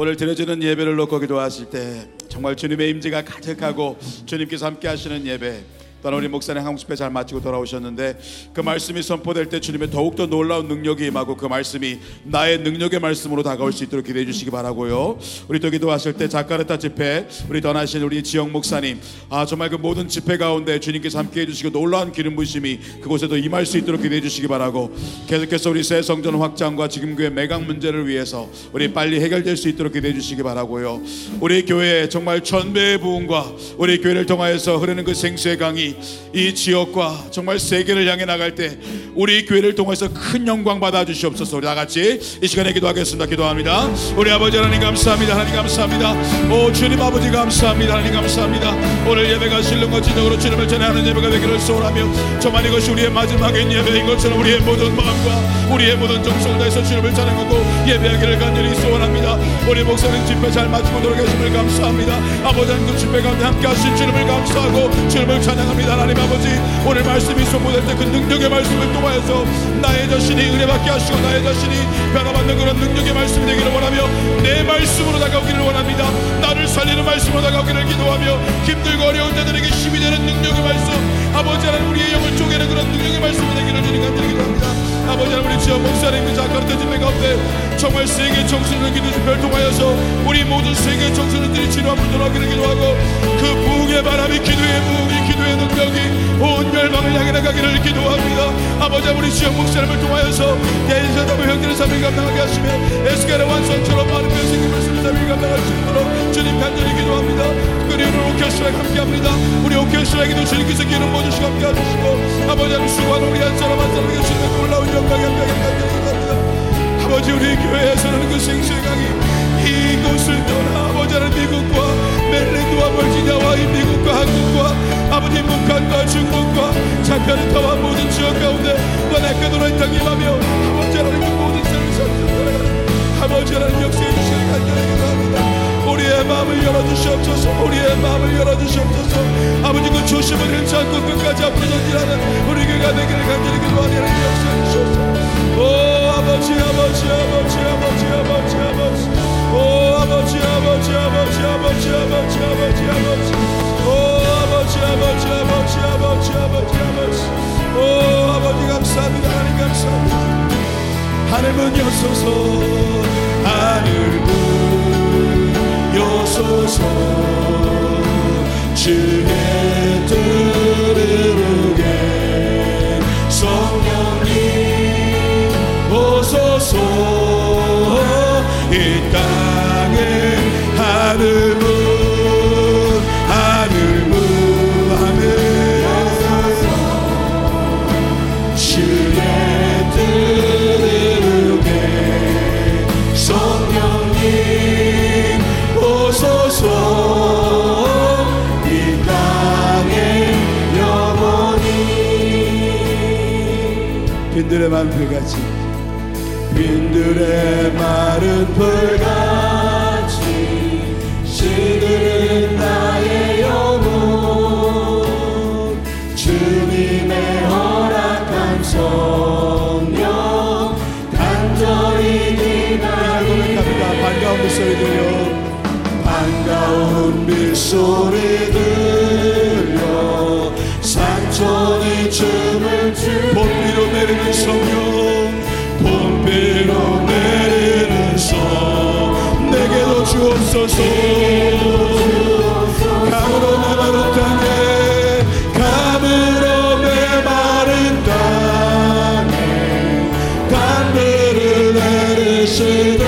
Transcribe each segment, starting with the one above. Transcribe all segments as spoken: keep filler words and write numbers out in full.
오늘 드려지는 예배를 놓고 기도하실 때 정말 주님의 임재가 가득하고 주님께서 함께 하시는 예배, 또한 우리 목사님 한국 집회 잘 마치고 돌아오셨는데 그 말씀이 선포될 때 주님의 더욱더 놀라운 능력이 임하고 그 말씀이 나의 능력의 말씀으로 다가올 수 있도록 기도해 주시기 바라고요. 우리 또 기도하실 때 자카르타 집회 우리 떠나신 우리 지영 목사님, 아 정말 그 모든 집회 가운데 주님께서 함께 해주시고 놀라운 기름 부심이 그곳에도 임할 수 있도록 기도해 주시기 바라고, 계속해서 우리 새 성전 확장과 지금 교회 매각 문제를 위해서 우리 빨리 해결될 수 있도록 기도해 주시기 바라고요. 우리 교회에 정말 천배의 부흥과 우리 교회를 통하여서 흐르는 그 생수의 강이 이 지역과 정말 세계를 향해 나갈 때 우리 교회를 통해서 큰 영광 받아 주시옵소서. 우리 다 같이 이 시간에 기도하겠습니다. 기도합니다. 우리 아버지 하나님 감사합니다. 하나님 감사합니다. 오 주님 아버지 감사합니다. 하나님 감사합니다. 오늘 예배가 신령과 진정으로 주님을 전하는 예배가 되기를 소원하며 정말 이것이 우리의 마지막인 예배인 것처럼 우리의 모든 마음과 우리의 모든 정성을 다해서 주님을 찬양하고 예배하기를 간절히 소원합니다. 우리 목사님 집회 잘 마치고 돌아가심을 감사합니다. 아버지 하나님 그 집회 가운데 함께 하신 주님을 감사하고 주님을 찬양합니다. 하나님 아버지, 오늘 말씀이 선포될 때 그 능력의 말씀을 통하여서 나의 자신이 은혜받게 하시고 나의 자신이 변화받는 그런 능력의 말씀이 되기를 원하며 내 말씀으로 다가오기를 원합니다. 나를 살리는 말씀으로 다가오기를 기도하며 힘들고 어려운 자들에게 힘이 되는 능력의 말씀, 아버지 하나님 우리의 영을 쪼개는 그런 능력의 말씀이 되기를 주님 간절히 기도합니다. 아버지 하나님 우리 지역 목사님 자카르타 집회 가운데 정말 세계 청소년 기도 집회를 통하여서 우리 모든 세계 청소년들이 치료함을 돌아오기를 기도하고 그 부흥의 바람이 기도의 부흥이 기도의 능력이 온 열방을 향해 나가기를 기도합니다. 아버지 우리 지역 목사님을 통하여서 대인사담의 형제를 삼일 감당하게 하시며 에스겔의 완성처럼 많은 변생의 말씀을 삼일 감당할 수 있도록 주님 간절히 기도합니다. 특별히 오늘 오케스트라에 함께합니다. 우리 오케스트라에게도 주님께서 기름 부어주시고 함께 해주시고 아버지 하나님 수고하는 우리 한 사람 한 사람에게 주님의 놀라운 영광이 함께하기를 간절히 기도합니다. 아버지 우리 교회에서는 그 생수의 강이 이곳을 떠나 아버지 하나님 미국과 멜랜드와 버지니아와 이 미국과 한국과 아버지 북한과 중국과 자카르타와 모든 지역 가운데 또한 에콰도르의 땅이 임하며 아버지 하나님 그 모든 삶을 살펴보라. 아버지 하나님 역사해 주시길 간절히 기도합니다. 우리의 마음을 열어주시옵소서. 우리의 마음을 열어주시옵소서. 아버지 그 조심을 잃지 않고 끝까지 앞으로 전진하는 우리 교회가 되기를 간절히 기도하니 하나님 역사해 주시옵소서. 오 아버지 아버지 아버지 아버지 아버지 아버지 오 아버지 아버지 아버지 아버지 아버지 아버지 아버지 오 아버지 아버지 아버지 아버지 아버지 아버지 오 아버지 감사합니다. 하나님 감사합니다. 하늘 문 여소서. 하늘 문 여소서. 주의 뜻을 이루게 성령님 오소서. 이 땅에 하늘 문 하늘 문 하늘 주의 뜻을 이루게 성령님 오소서. 이 땅에 영원히 빈들의 마른 불같이 빈들의 마른 불같이 시들은 나의 영혼 주님의 허락한 성령 간절히 기다리네. 반가운 빗소리 들려 반가운 빗소리 들려 산천이 춤을 추네. 봄비로 내리는 성령 봄비로 내리는 성 내게도 주옵소서. 감으로 메마른 땅에 감으로 메마른 땅에 담비를 내리시되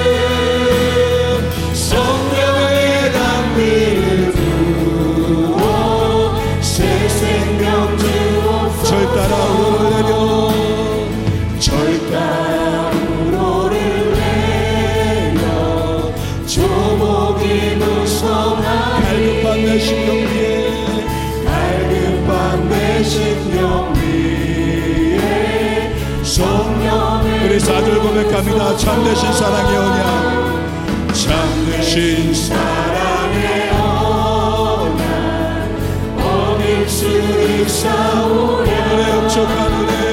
성령의 담비를 부어 새 생명 주옵소서. 절 따라 오르려 절 따라 우로를 내려 조목이 무성하니 갈급한 내 심령 위에 갈급한 내 심령 위에 성령을 우리 사절 고백합니다. 참되신 사랑의 언약 참되신 사랑의 언약 어딜 수 있사오랴. 오늘의 흡족한 은혜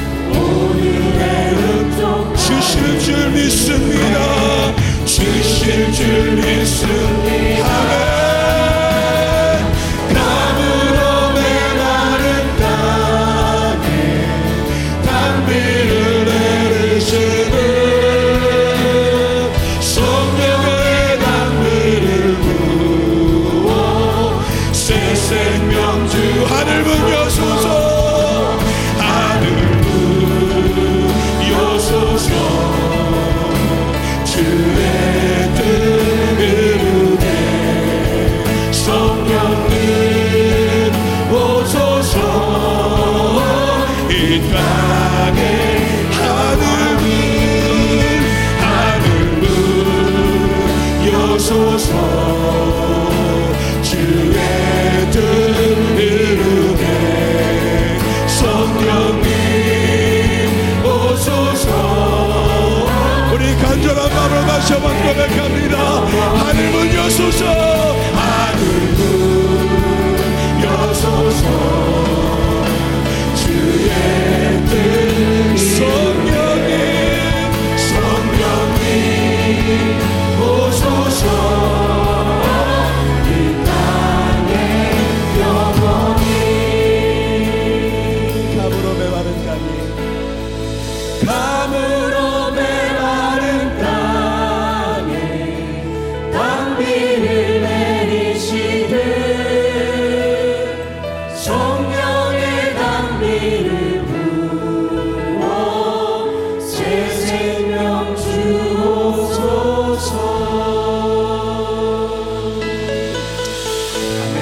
주실 줄 믿습니다. 주실 주의 뜻 이루게 성령님 오소서. 이 땅에 하늘문 하늘문 여소서. 주의 뜻 이루게 성령님 오소서. 우리 간절한 마음으로 다시 한번 고백합니다. 하늘문 여소서. 하늘문 여소서. 주의 뜻 성령님 성령님 오소서. 이 땅에 영원히 감으로 메마른 땅에 감으로 메마른 땅에 단비를 내리시듯 성령의 단비를 부어 새 생명 주옵소서. 아멘.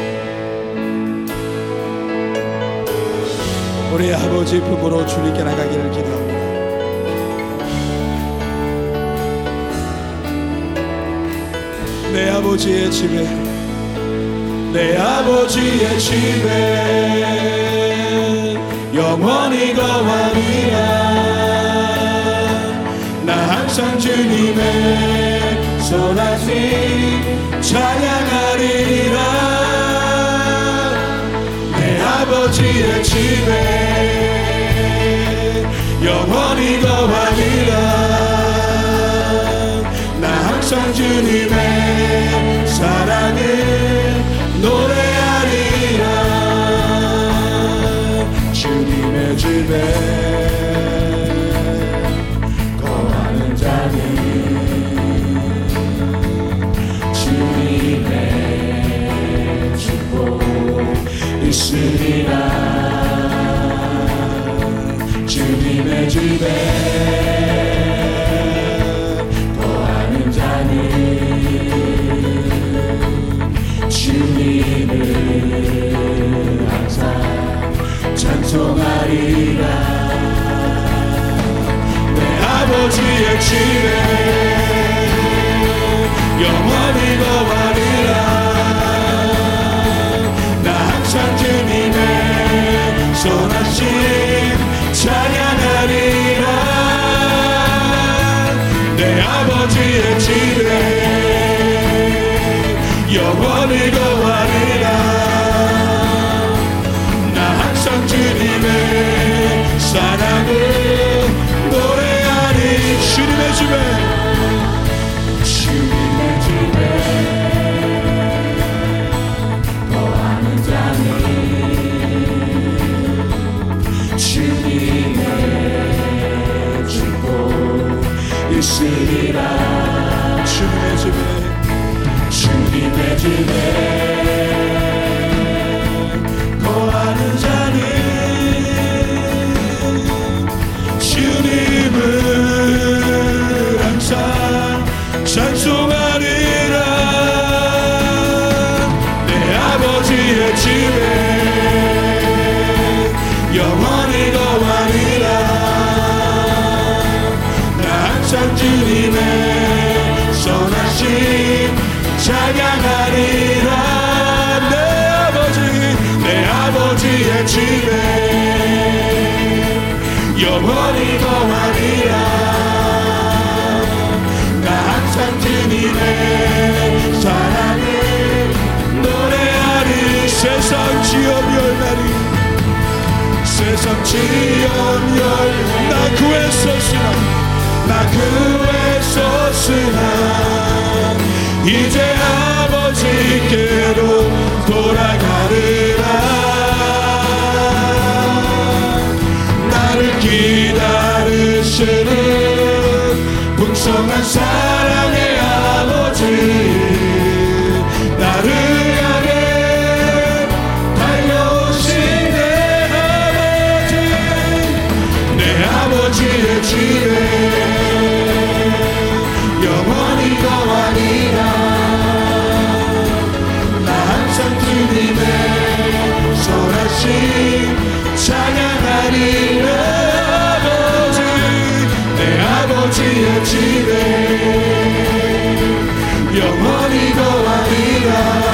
우리 아버지 품으로 주님께 나가기를 기도합니다. 내 아버지의 집에 내 아버지의 집에 영원히 거하리라. 나 항상 주님의 손아심 찬양하리라. 내 아버지의 집에 영원히 거하리라. 나 항상 주님의 사랑을 노래하리라. 주님의 집에 거하는 자는 주님의 축복 있으리라. 주님의 집에 거하는 자는 주님을 항상 찬송하리라. 내 아버지의 집에 영원히 거하리라. 나 항상 주님의 선하심 찬양하리라. 내 아버지의 집에 영원히 거하리라. 나 항상 주님의 사랑을 노래하리. 주님의 집에 주님의 집에 거하는 자는 주님의 축복 있으리라. 주님의 집에 주님의 집에 거하는 자는 주님을 항상 찬송하리라. 내 아버지의 집에 영원히 거하리라. 나 항상 주님의 선하심 찬양하리라. 내 아버지 내 아버지의 집에 영원히 거하리라. 나 항상 주님의 사랑을 노래하리. 세상 지연 열매리 세상 지연 열매 나 구했었으나 나 구했었으나 이제 아버지께로 돌아가리라. 나를 기다리시는 풍성한 사랑의 아버지 나를 향해 달려오신 내 아버지 내 아버지의 집에 찬양하리라. 아버지 내 아버지의 집에 영원히 거하리라.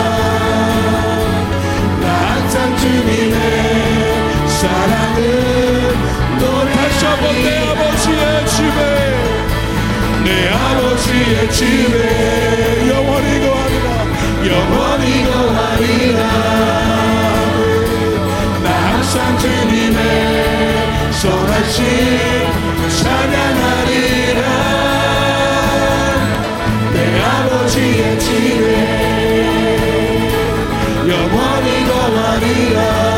나 항상 주님의 사랑을 노래. 다시 한번 내 아버지의 집에 내 아버지의 집에 영원히 거하리라. 영원히 거하리라. 나 항상 주님의 선하심 찬양하리라. 내 아버지의 집에 영원히 거하리라.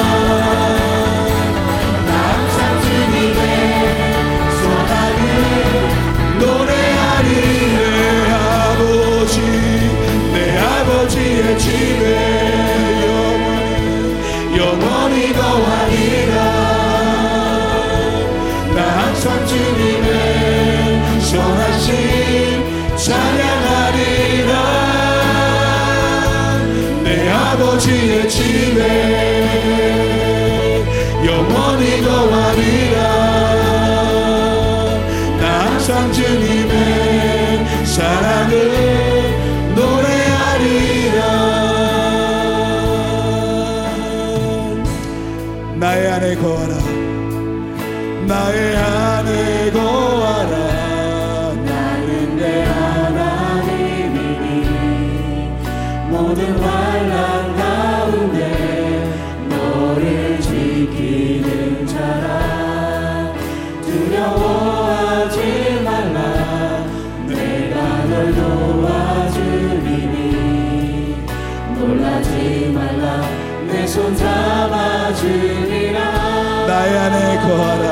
나 항상 주님의 선하심 노래하리. 내 아버지 내 아버지의 집에 영원히 영원히 거하리라. 나 항상 주님의 선하심 찬양하리라. 내 아버지의 집에 영원히 거하리라. 나 항상 주님의 사랑을 노래하리라. 나의 안에 거하라. 나의 안에 거하라. 나는 내 하나님이니 모든 환난 가운데 너를 지키는 자라. 두려워하지 말라. 내가 널 도와주리니 놀라지 말라. 내 손 잡아주리라. 나의 안에 거하라.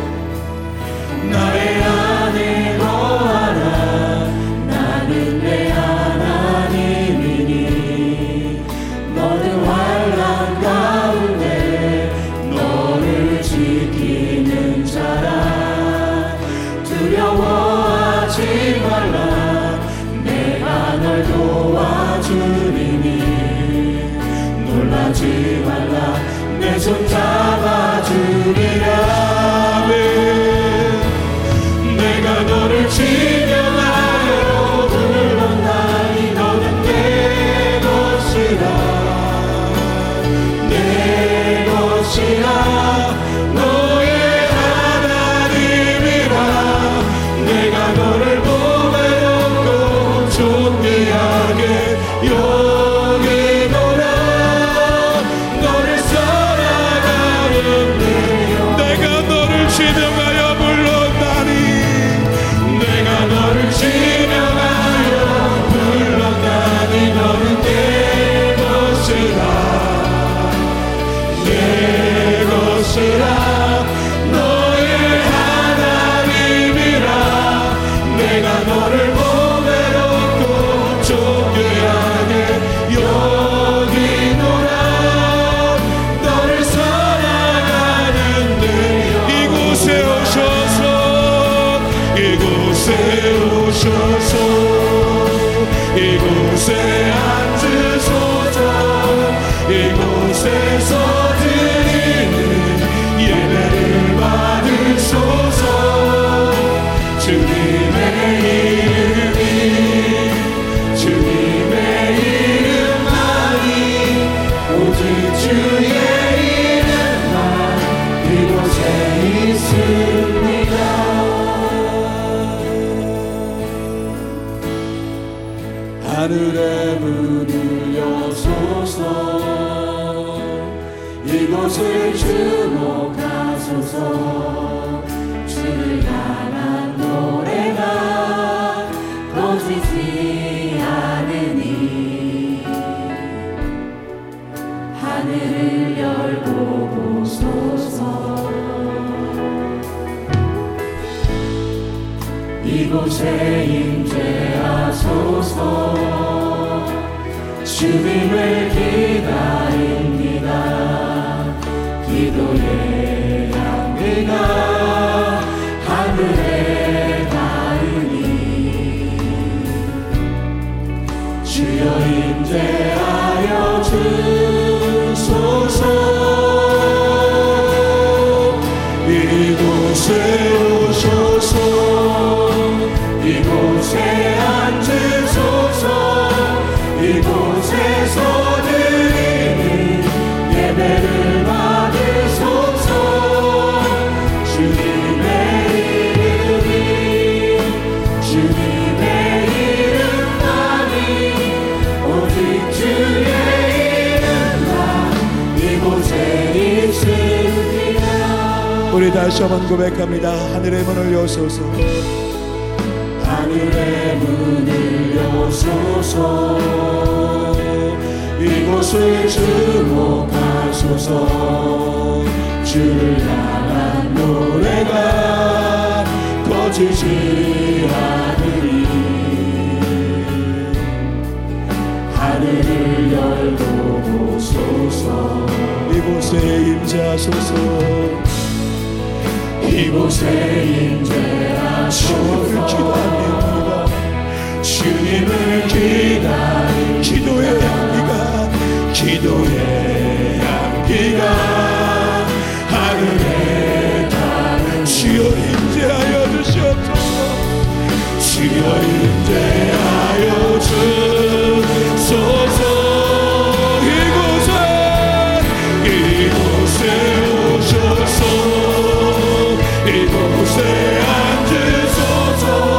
나의 안에 거하라. 나는 내 하나님이니 모든 환난 가운데 너를 지키는 자라. 두려워하지 말라. 내가 널 도와주리니 놀라지 말라. 내 손 잡아주리라. 내가 너를 지명하여 불렀나니 너는 내 것이라. 내 것이라. 너의 하나님이라. 내가 너를 보배롭고 존귀하게 여기노라. 너를 사랑하는데 내가 너를 지명하여 불렀나니 내가 너를 지명하여 불렀나니 너는 내 것이라. 내 것이라. 너의 하나님이라. 내가 너를 보배롭고 존귀하게 여기노라. 너를 사랑하는데 이곳에 오셔서 이곳에 오셔서 이곳에 앉으소서. 이곳에서 드리는 예배를 받으소서. 주님의 이름이 주님의 이름만이 오직 주의 이름만 이곳에 있습니다. 하늘의 문을 여소서. 이곳을 주목하소서. 주를 향한 노래가 꺼지지 않으니 하늘을 열고 보소서. 이곳에 임재하소서. 주님을 기다립니다. 기도의 향기가 하늘에 닿으니 주여 임재하여 주소서. 다시 한번 고백합니다. 하늘의 문을 여소서, 하늘의 문을 여소서, 이곳을 주목하소서. 주를 향한 노래가 꺼지지 않으리. 하늘을 열고 보소서. 이곳에 임재하소서, 이곳에 임재하소서. 주님을 기다립니다. 기도의 향기가, 기도의 향기가 하늘에 닿는. 주여 임재하여 주시옵소서, 주여 임재하여 주소서. 이곳에 이곳에 오셔서 이곳에 앉으소서.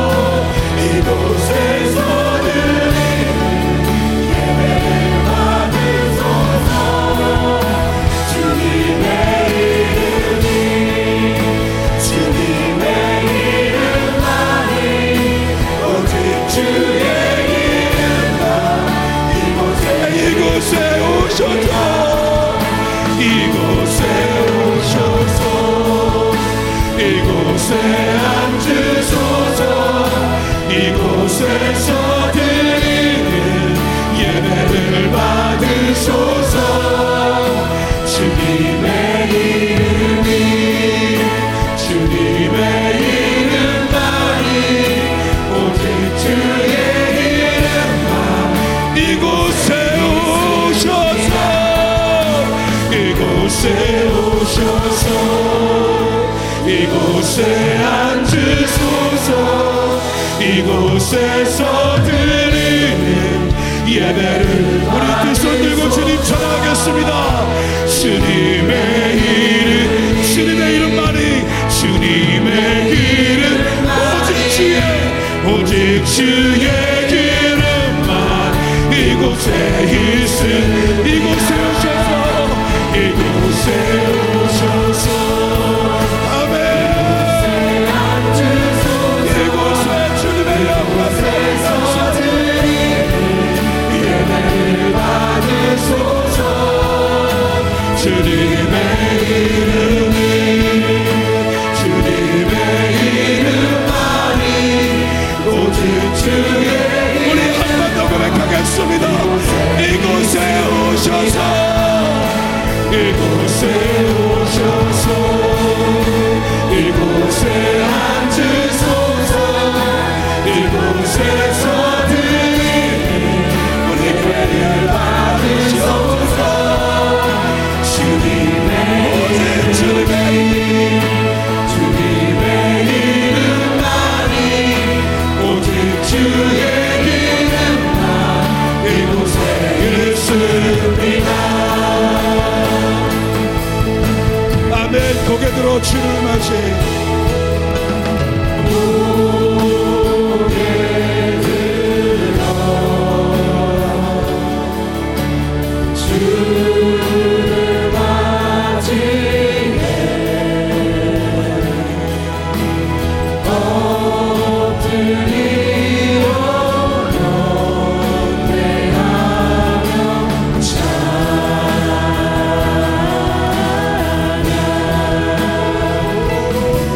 이곳에서 드리는 예배를 받으소서. 주님의 이름이 주님의 이름만이 오직 주의 이름만. 이곳에 이곳에 오셔서, 이곳에 오셔서 이곳에 앉으소서. 이곳에서 드리는 예배를 받으소서. 주님의 이름이 주님의 이름만이 오직 주의 이름만. 이곳에 오셔서, 이곳에 오셔서 이곳에 앉으소서. 이곳에서 드리는 예배를 우리 두 손 들고 주님 찬양하겠습니다. 주님의 이름 주님의 이름만이 주님의 이름 오직 주의 오직 주의 이름만. 이곳에 있음 이곳에 오셔서 이곳에 오셔서 아멘. 이곳에 주님의 영광에서 드리는 예배를 받으소서. 주님의 이름이 주님의 이름만이 오직 주의 우리 한 번 더 고백하겠습니다. 이곳에 오셔서, 이곳에 오셔서 이곳에 앉으소서. 이곳에서 드리는 우리 예배를 받으소서. 주님의 주님의 주님의 이름만이 오직 주의 이름만. 이곳에 있습니다. 아멘. 고개 들어 주를 맞이. 주를 맞이해 엎드리어 경배하며 찬양.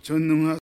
전능하